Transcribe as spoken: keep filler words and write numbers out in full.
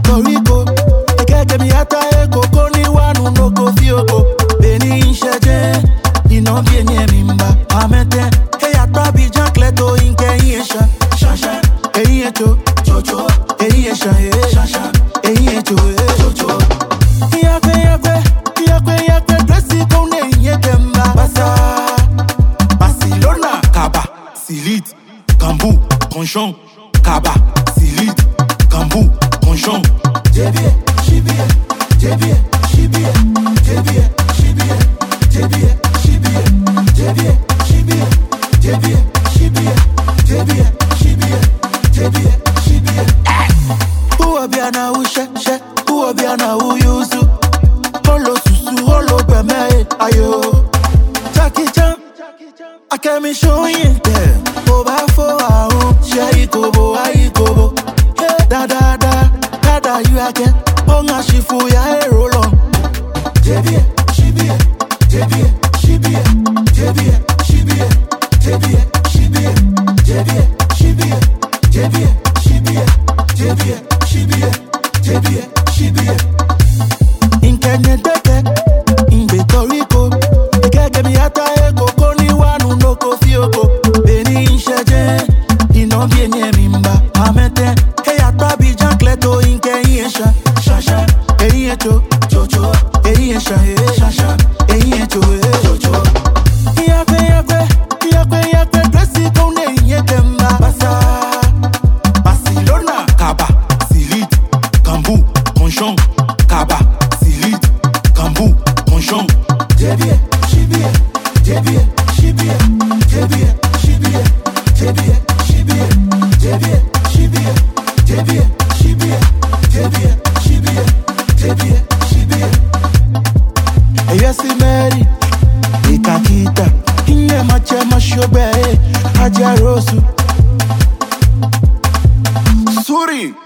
Puerto Rico. Ekeke mi ata eko koni wanu no go fioko. Beni insheje, ino bienye mimba. Amete, hey atabi jankleto inke yesha. Shasha, hey yecho, chocho, hey yesha, hey shasha, hey yecho, hey chocho. Iyakwe, iyakwe, iyakwe, iyakwe, dresi kone yekemba. Basa, Barcelona, Kaba, Silit, Kambu, Conchon, Kaba, Silit, Kambu, Conchon. Jebie, Shibie, Jebie, Shibie, Jebie, Shibie, Jebie, Shibie, Jebie, Shibie, Jebie, Shibie, Jebie, Shibie, Jebie, Shibie. Uwa biana ushe, she, uwa biana uyuzu. Holo susu, holo beme, ayo. Jackie Chan, I can't be showing you. Oba fo ahu, she ikobo, aikobo. Da da da, da da you again. Onga shifu ya e roll on. Jebie, Shibie, Jebie, Shibie, Jebie, Shibie, Jebie, Shibie, Jebie, Shibie, Jebie, Shibie, Jebie, Shibie, Jebie, Shibie. In Kenya tete, in Puerto Rico. Ekeke mi ata eko koni wanu no go fioko. Beni insheje, ino bienye mimba. Amete, hey atabi jankleto inke yesha. Shasha, hey yecho, chocho, hey yesha, hey shasha, hey yecho, hey chocho. Iyakwe, iyakwe, iyakwe, iyakwe, dresi kone yekemba. Basa, Barcelona, Kaba, Silit, Kambu, Conchon, Kaba, Silit, Kambu, Conchon. Jebie, Shibie, Jebie, Shibie, Jebie, Shibie, Jebie, Shibie, Jebie, Shibie, Jebie, Shibie, Jebie, Shibie, Jebie, Shibie. Eyesi Mary, Ikakita, Inye mache mashobe, Haja Rosu. Suri.